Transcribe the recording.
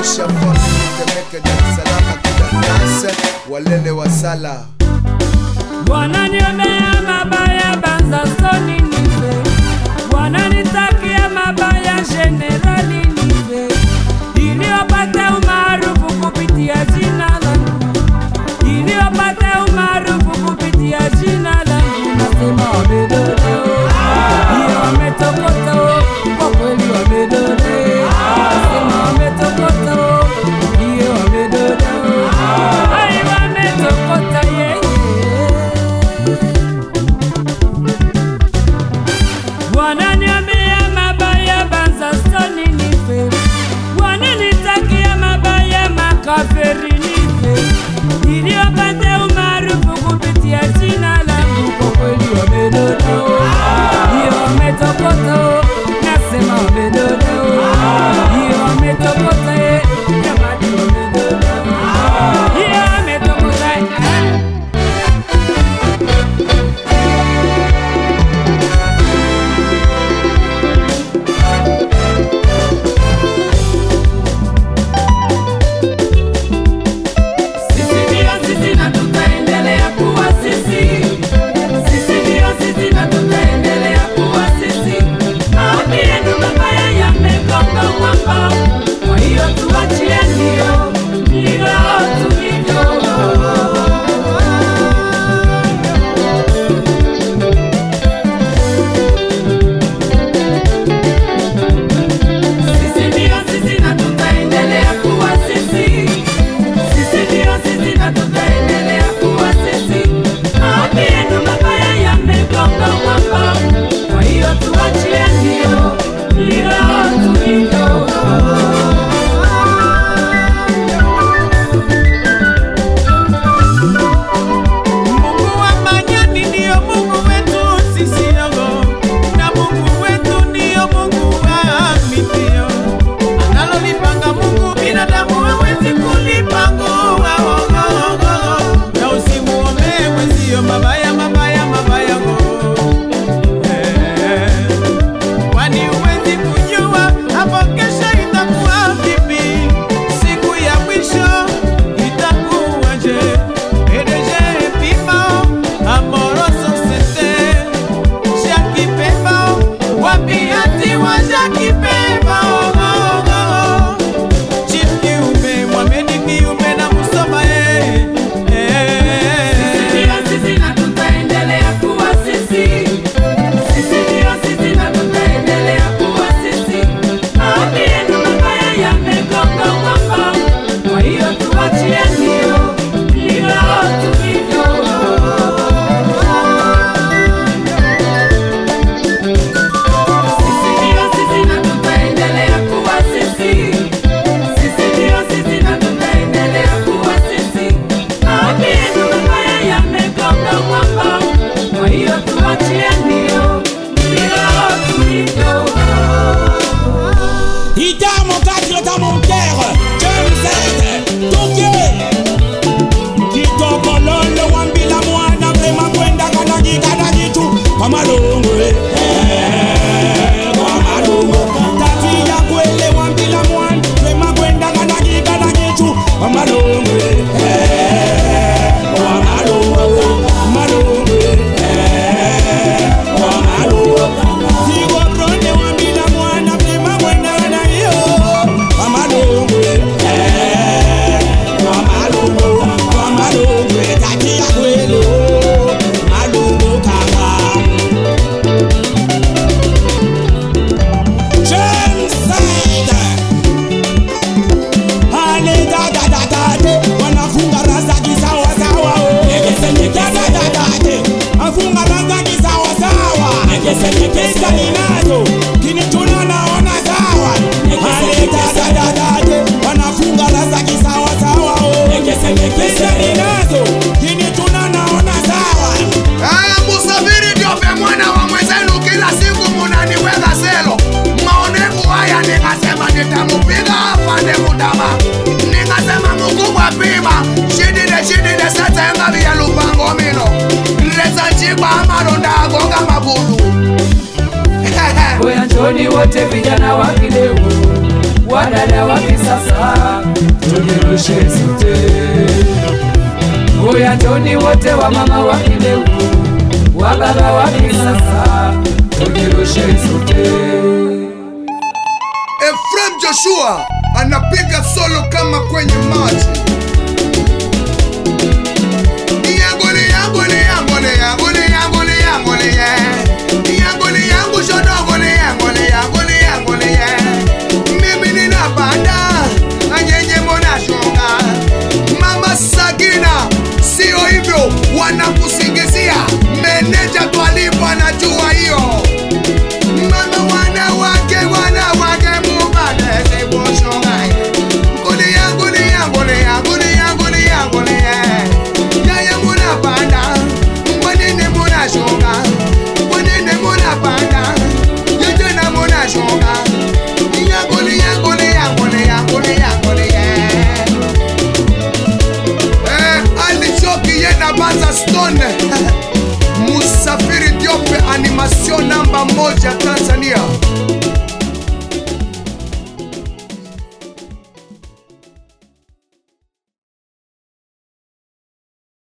Arusha, Pwani, Temeke, Dar es Salaam, Kidanganse, Walele Wasala. Wananiombea mabaya banza soni nife, wananitakia mabaya generali nife, ili wapate umaarufu kupitia jina langu, ili wapate umaarufu kupitia jina langu. Nasema wamedodeo, hiyo wametokota, kwa kweli wamedodeo. Nasema wametokota, hiyo wamedodeo, hai wametokota yeye. Wananiambia mabaya banza stoni nife, wananitakia mabaya makafiri nife, ili wapate umaarufu kupitia jina langu. Kwa kweli wamedodeo, hiyo wametokota, nasema wamedodeo, hiyo wametokota jamani, wamedodeo, hiyo wametokota. Kwa hiyo tuachie ndio tulivyo. Sisi ndio sisi na tutaendelea kuwa sisi. Sisi ndio sisi na tutaendelea kuwa sisi. Maombi yenu mabaya yamegonga mwamba. Kwa hiyo tuachie ndio tulivyo. Njoni wote vijana wa kileo, wadada wa kisasa tujirushe sote. Oya Joni wote wa mama wa kileu, wa baba wa kisasa tujirushe sote. Ephraim Joshua anapiga solo kama kwenye maji. Mimi ninapanda anyenye monashonga. Mama Sagina, sio hivyo wanakusingizia. Meneja Twalipo anajua hiyo. Mama wanawake mubade boshonga. Yaya munapanda, mwanene munashonga. Mwanene munapanda, yajana munashonga. Alichoki yena baza stone.